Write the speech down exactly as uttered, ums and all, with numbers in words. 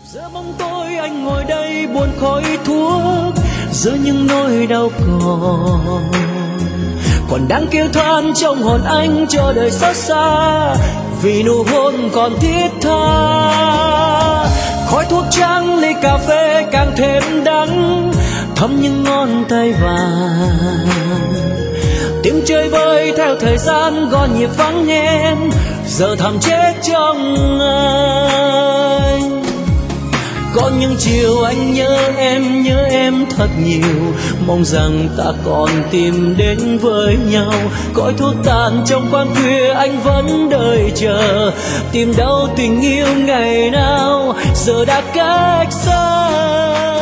Giữa bóng tối anh ngồi đây buồn khói thuốc, giữa những nỗi đau còn còn đang kêu than trong hồn anh cho đời xót xa, vì nụ hôn còn thiết tha. Khói thuốc trắng ly cà phê càng thêm đắng, thấm những ngón tay vàng. Tiếng chơi vơi theo thời gian gõ nhịp vắng em, giờ thầm chết trong anh. Có những chiều anh nhớ em, nhớ em thật nhiều, mong rằng ta còn tìm đến với nhau. Cõi thuốc tàn trong khoang khuya anh vẫn đợi chờ, tìm đâu tình yêu ngày nào giờ đã cách xa.